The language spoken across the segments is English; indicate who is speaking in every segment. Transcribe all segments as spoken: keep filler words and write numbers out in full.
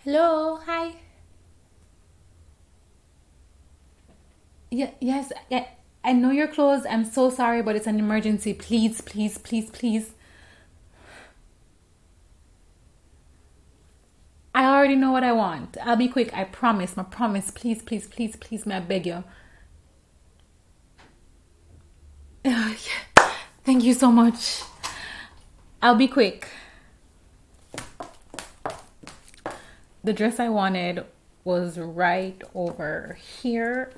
Speaker 1: Hello, hi. Yeah, yes, yeah, I know you're closed. I'm so sorry, but it's an emergency. Please, please, please, please. I already know what I want. I'll be quick. I promise. My promise. Please, please, please, please, may I beg you? Uh, yeah. Thank you so much. I'll be quick. The dress I wanted was right over here.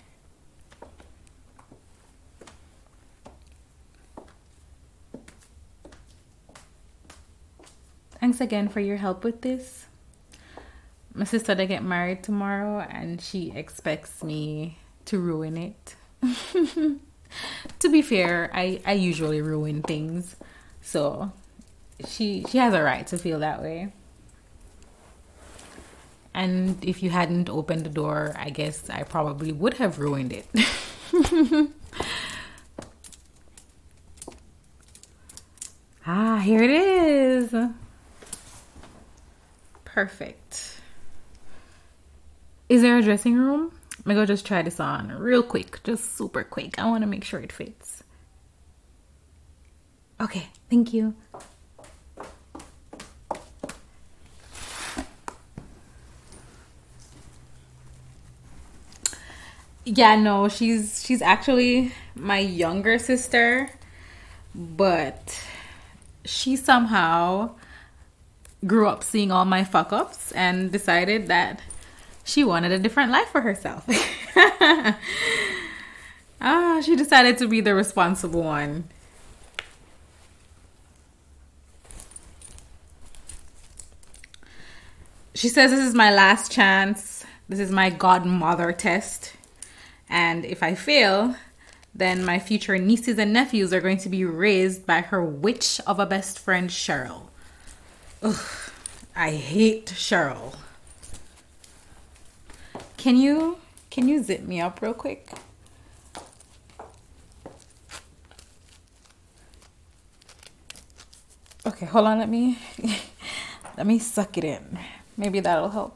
Speaker 1: Thanks again for your help with this. My sister they get married tomorrow and she expects me to ruin it. To be fair, I, I usually ruin things. So she she has a right to feel that way. And if you hadn't opened the door, I guess I probably would have ruined it. Ah, here it is. Perfect. Is there a dressing room? I'm gonna go just try this on real quick, just super quick. I want to make sure it fits. Okay, thank you. Yeah, no, she's she's actually my younger sister, but she somehow grew up seeing all my fuck ups and decided that she wanted a different life for herself. Ah, she decided to be the responsible one. She says this is my last chance. This is my godmother test. And if I fail, then my future nieces and nephews are going to be raised by her witch of a best friend, Cheryl. Ugh, I hate Cheryl. Can you can you zip me up real quick? Okay, hold on, let me let me suck it in. Maybe that'll help.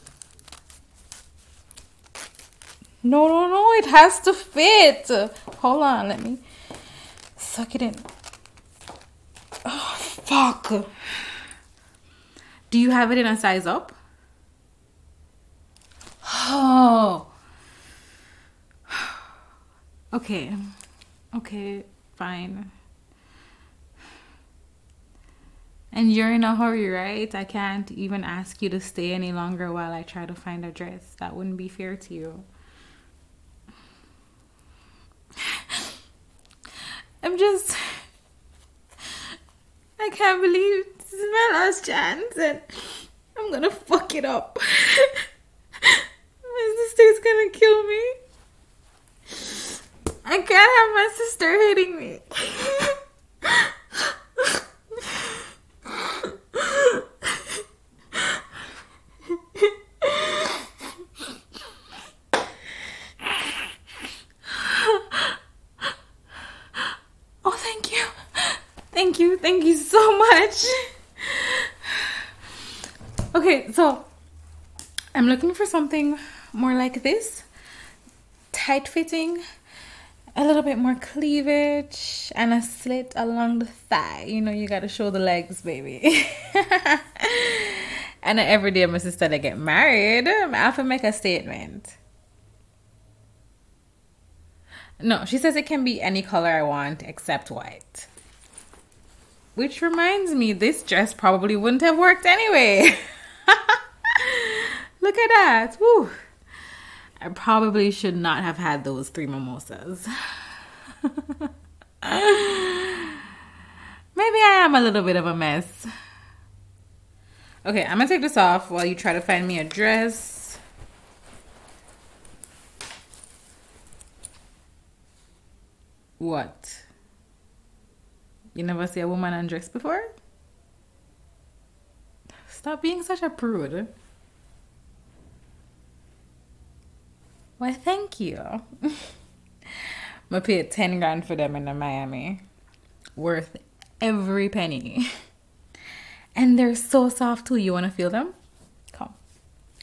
Speaker 1: No, no, no, it has to fit. Hold on, let me suck it in. Oh, fuck. Do you have it in a size up? Oh. Okay. Okay, fine. And you're in a hurry, right? I can't even ask you to stay any longer while I try to find a dress. That wouldn't be fair to you. I'm just... I can't believe this is my last chance and I'm gonna fuck it up. My sister's gonna kill me. I can't have my sister hating me. Oh, thank you. Thank you. Thank you so much. Okay, so I'm looking for something more like this. Tight fitting, a little bit more cleavage, and a slit along the thigh. You know, you gotta show the legs, baby. And every day my sister they get married, I have to make a statement. No, she says it can be any color I want except white. Which reminds me, this dress probably wouldn't have worked anyway. Look at that. Woo. I probably should not have had those three mimosas. Maybe I am a little bit of a mess. Okay, I'm gonna take this off while you try to find me a dress. What? You never see a woman undressed before? Stop being such a prude. Why, thank you. I paid ten grand for them in the Miami. Worth every penny. And they're so soft too. You want to feel them? Come.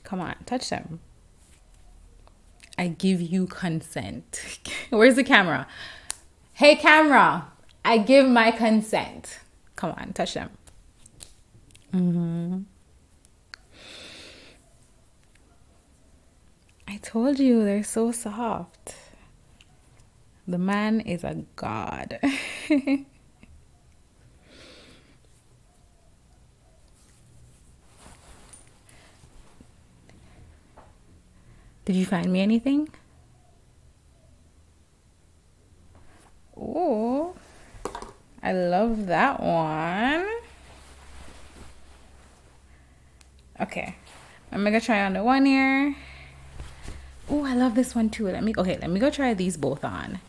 Speaker 1: Come on, touch them. I give you consent. Where's the camera? Hey, camera. I give my consent. Come on, touch them. Mm-hmm. I told you, they're so soft. The man is a god. Did you find me anything? Oh, I love that one. Okay, I'm gonna try on the one ear. Oh, I love this one too. Let me, okay, let me go try these both on.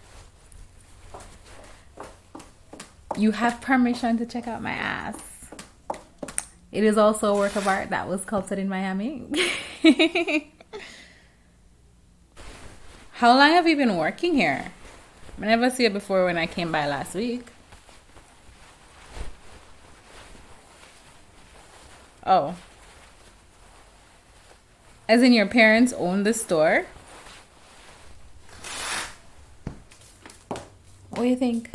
Speaker 1: You have permission to check out my ass. It is also a work of art that was sculpted in Miami. How long have you been working here? I never see it before when I came by last week. Oh. As in your parents own the store? What do you think?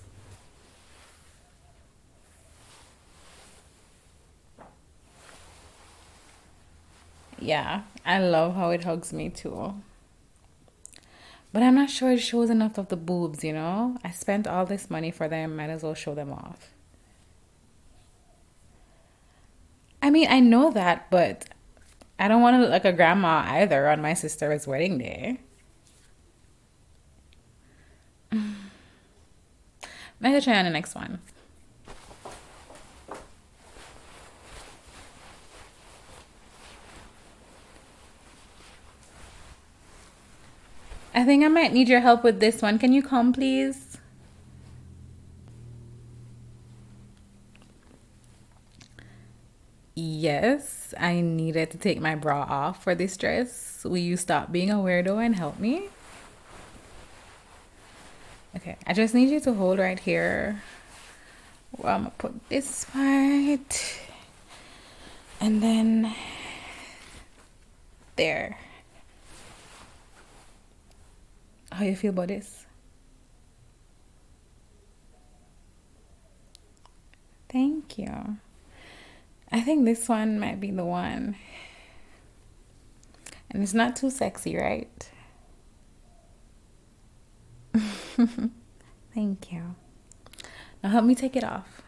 Speaker 1: Yeah, I love how it hugs me too. But I'm not sure it shows enough of the boobs, you know? I spent all this money for them, might as well show them off. I mean, I know that, but I don't want to look like a grandma either on my sister's wedding day. Maybe try on the next one. I think I might need your help with this one. Can you come, please? Yes, I needed to take my bra off for this dress. Will you stop being a weirdo and help me? Okay, I just need you to hold right here. Well, I'm gonna put this part. And then there. How you feel about this? Thank you. I think this one might be the one. And it's not too sexy, right? Thank you. Now help me take it off.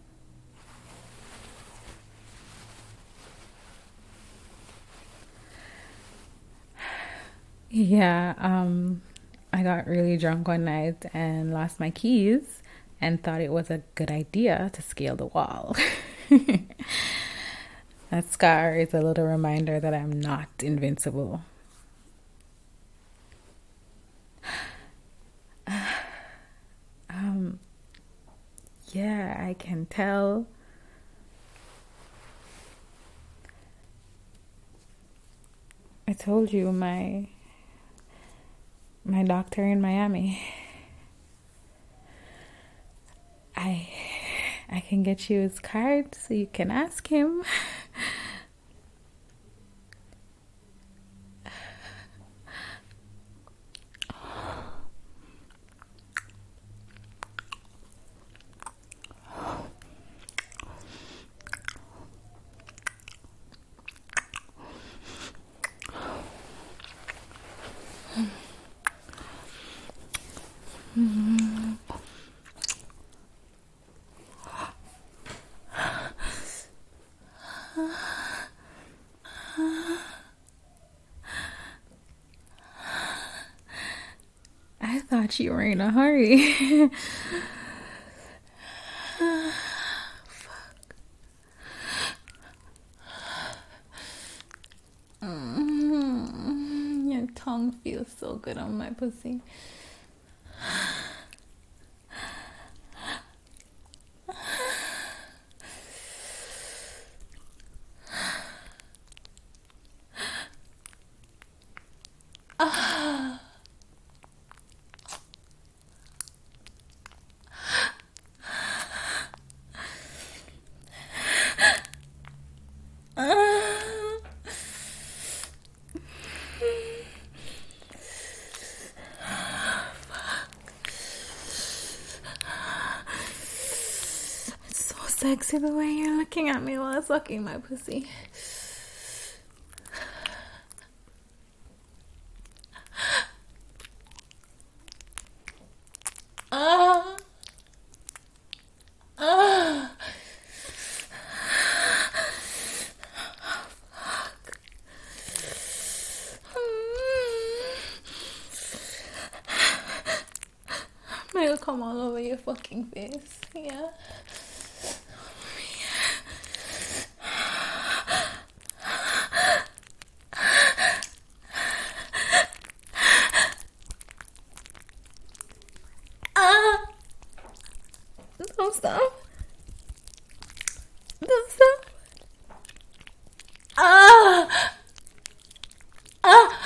Speaker 1: Yeah, um, I got really drunk one night and lost my keys and thought it was a good idea to scale the wall. That scar is a little reminder that I'm not invincible. Um, yeah, I can tell. I told you my my doctor in Miami. I I can get you his card so you can ask him. I thought you were in a hurry. Fuck. Mm, your tongue feels so good on my pussy. sexy the way you're looking at me while sucking my pussy. Ah. Ah. It'll come all over your fucking face. Yeah. Ah! Don't stop. Don't stop. Ah! Ah!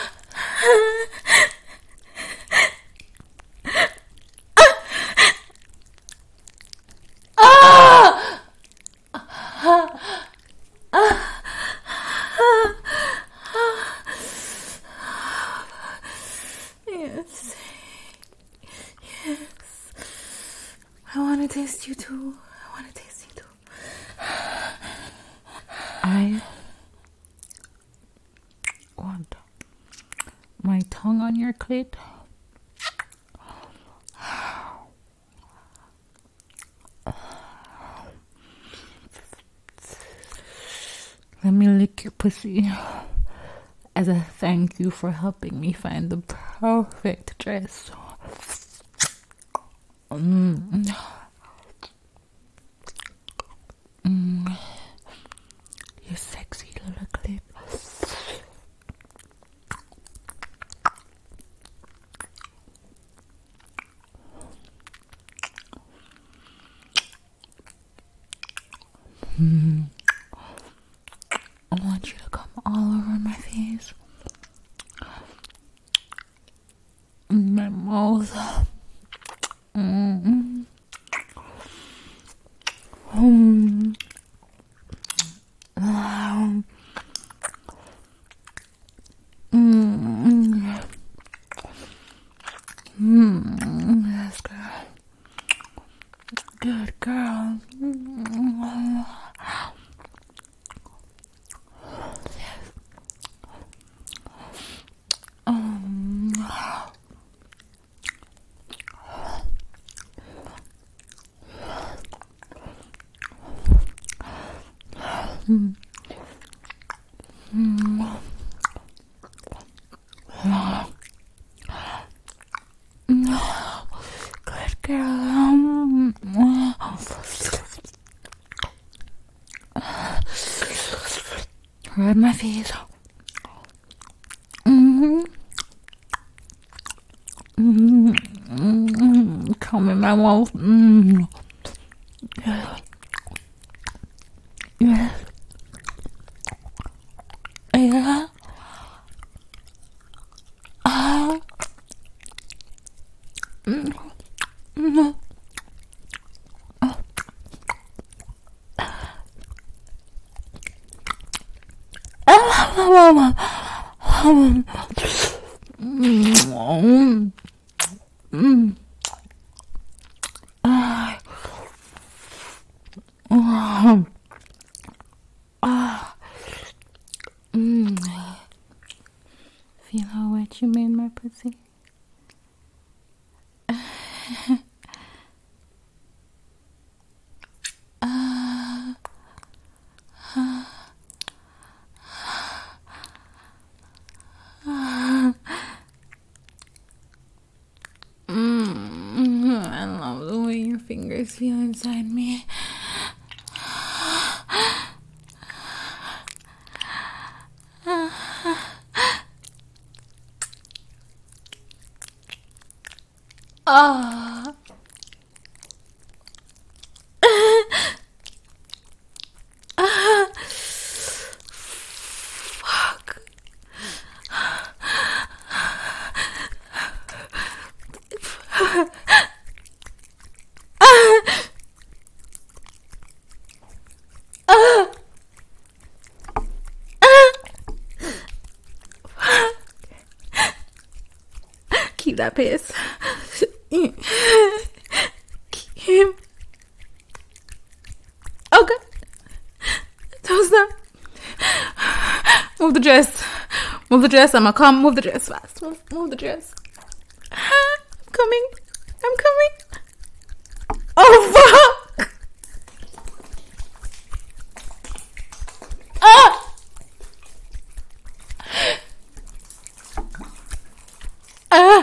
Speaker 1: Yes. Yes. I want to taste you too. I want to taste you too. I want my tongue on your clit. Let me lick your pussy as a thank you for helping me find the perfect dress. Mm. Mm. You sexy little clip. Mm. I want you to come all over my face, my mouth. Mm-hmm. Um, um, mm, mm, yes, girl. Good girl. Mm. Yes. Um. Mm. Mm. Good girl. Rub my face. Mm-hmm. Mm-hmm. Mm-hmm. Come in my mouth. Mm. Yes. Yes. Yeah. Ah. Mm. Mm. Oh. Ah. Mm. Mm. Ah. Ah. Ah. Mm. Feel how wet you made my pussy? Ah. Ah. Ah. Mm. I love the way your fingers feel inside me. Ah. Ah. Fuck. Keep that pace. Keep. Oh. move the dress. Move the dress. I'm gonna come. Move the dress fast. Move, move the dress. I'm coming. I'm coming. Oh, fuck. Ah! Ah!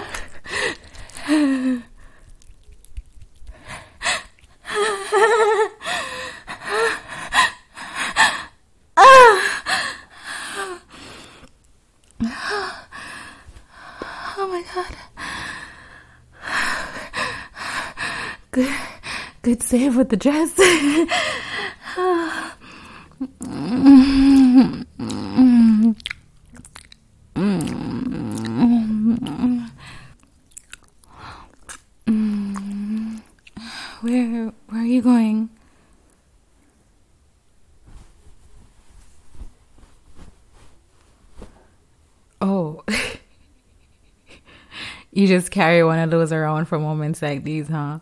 Speaker 1: Oh my god. Good, good save with the dress. Where, where are you going? Oh. You just carry one of those around for moments like these, huh?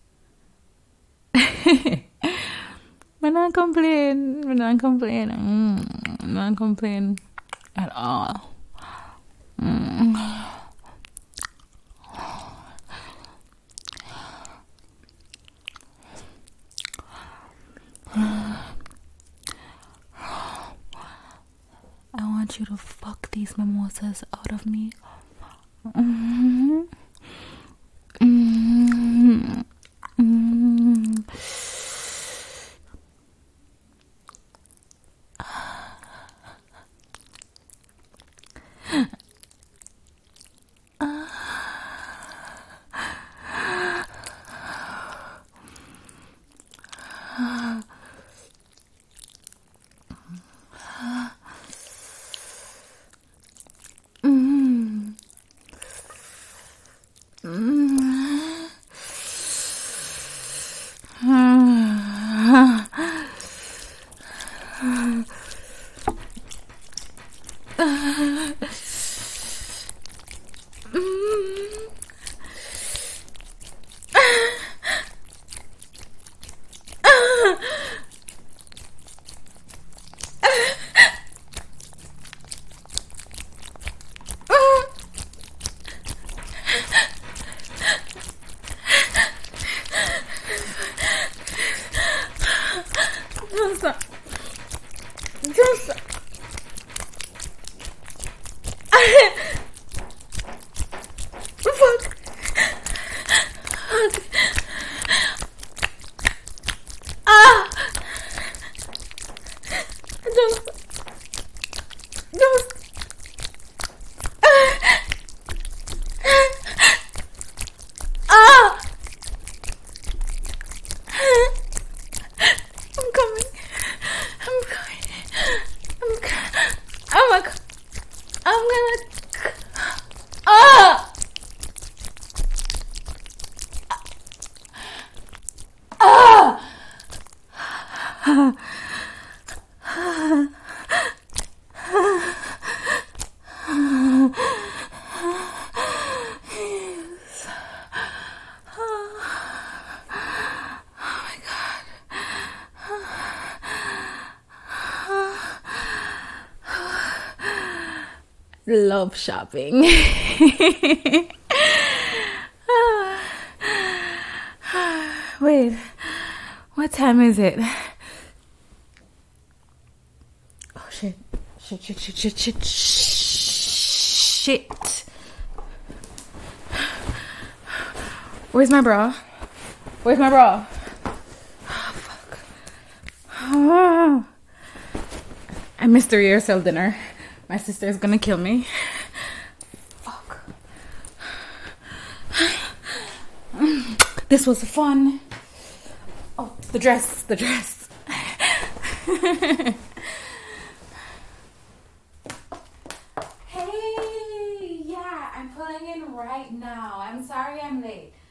Speaker 1: I not complain. I not complain. Mm, I not complain at all. Mm. I want you to fuck these mimosas out of me. Mm-hmm. Mm-hmm. Mm-hmm. Don't stop. Don't stop. Fuck. Fuck. Ah. Don't stop. Don't stop. Ah. I'm coming. I'm coming. I'm coming. I'm a, I'm gonna. Ah! Ah! Yes. Oh my god. Love shopping. Wait, what time is it? Oh shit. Shit, shit, shit, shit, shit, shit. Where's my bra? Where's my bra? Oh, fuck. Oh. I missed the rehearsal dinner. My sister is gonna kill me. Fuck. This was fun. Oh, the dress, the dress. Hey, yeah, I'm pulling in right now. I'm sorry I'm late.